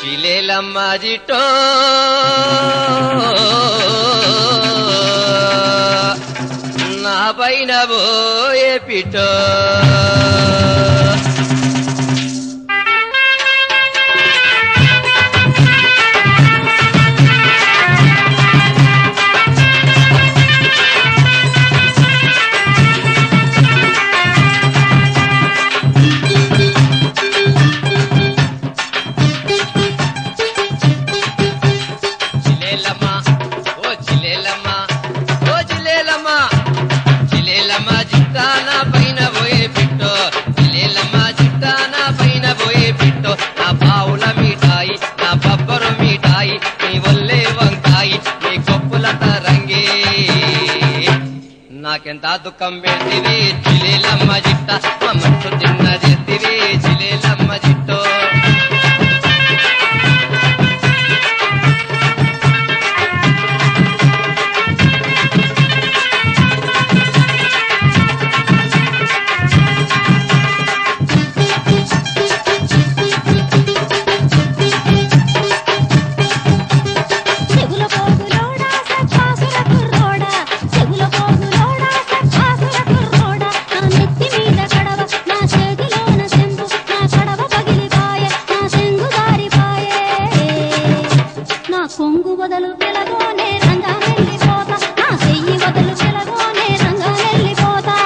చిలేలమ్మ జిట్టో నా పైన పోయే పిట్టో నాకెంత దుఃఖం పెడితివి చిలేలమ్మ జిట్ట మా మనసు తిన్న చేతివి చిలేలమ్మ జిట్టో కొంగు వదలు వెలగోనే రంగా వెళ్ళిపోతా నా చెయ్యి వదలు వెలగోనే రంగా వెళ్ళిపోతా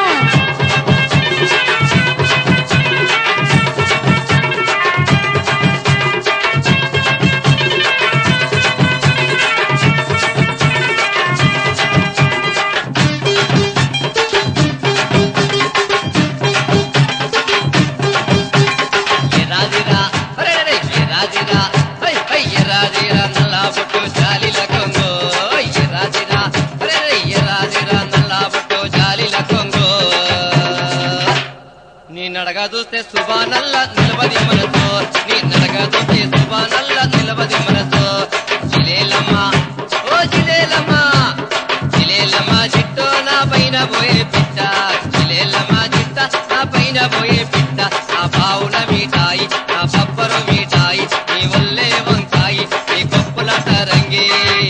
నీ నడగా చూస్తే సుబానల్ల నిలబది మనతో నీ నడగా చూస్తే సుబానల్ల నిలబది మనతో చిలేలమ్మ ఓ చిలేలమ్మ చిలేలమ్మ జిట్టో నా పైన పోయే పిట్ట చిలేలమ్మ జిట్ట నా పైన పోయే పిట్ట నా బావుల మీటాయి నా బబ్బరు మీటాయి నీ వల్లే వంకాయి నీ గొప్పలట రంగే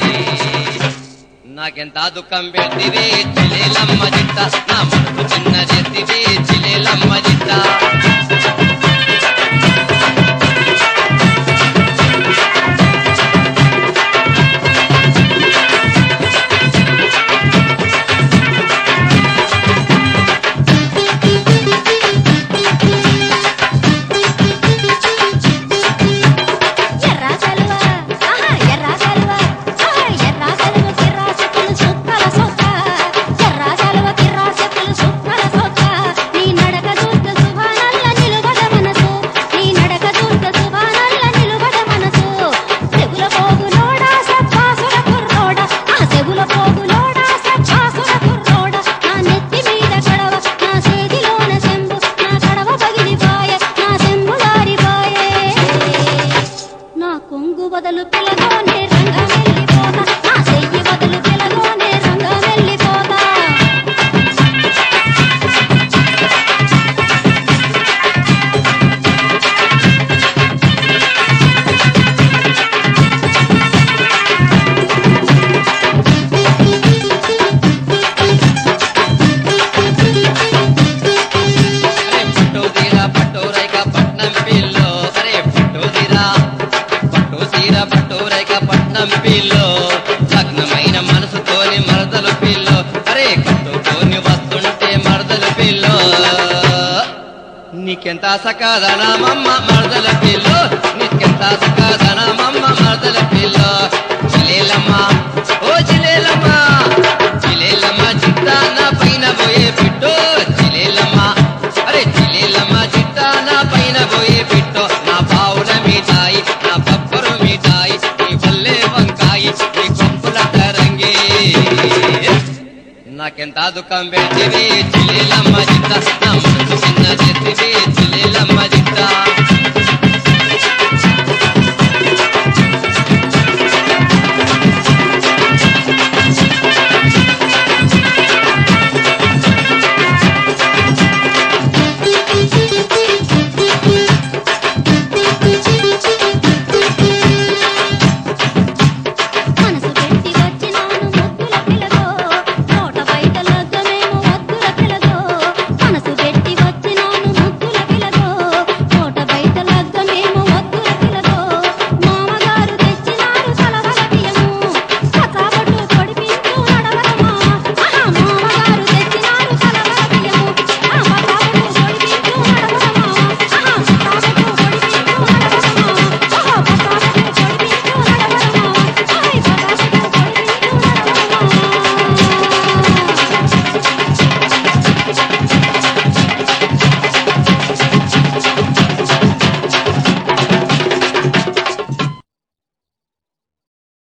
నాకెంత దుఃఖం పెడితివి చిలేలమ్మ జిట్ట నా మనసు చిన్న చేతివి చిలేలమ్మ జిట్ట కొంగు వదలు పిలగోనే రంగా వెళ్ళిపోతా నా చెయ్యి వదలు పిలగోనే రంగా వెళ్ళిపోతా పిల్లో లగ్నమైన మనసుతోని మరదలు పిల్లో అరే కట్టుకొని వస్తుంటే మరదలు పిల్లో నీకెంత సకాదనమమ్మ మరదల పిల్లో నీకెంత సకాదనమమ్మ మరదల పిల్లో చిలేలమ్మ ఓ చిలేలమ్మ చిలేలమ్మ జిట్ట నా పైన పోయే పిట్టో చిలేలమ్మ అరే చిలేలమ్మ జిట్ట నా పైన పోయే పిట్టో నా బావుల మీటాయి నా బబ్బరు మీటాయి నీ గొప్పలట రంగే నాకెంత దుఃఖం పెడితివి చిలేలమ్మ జిట్ట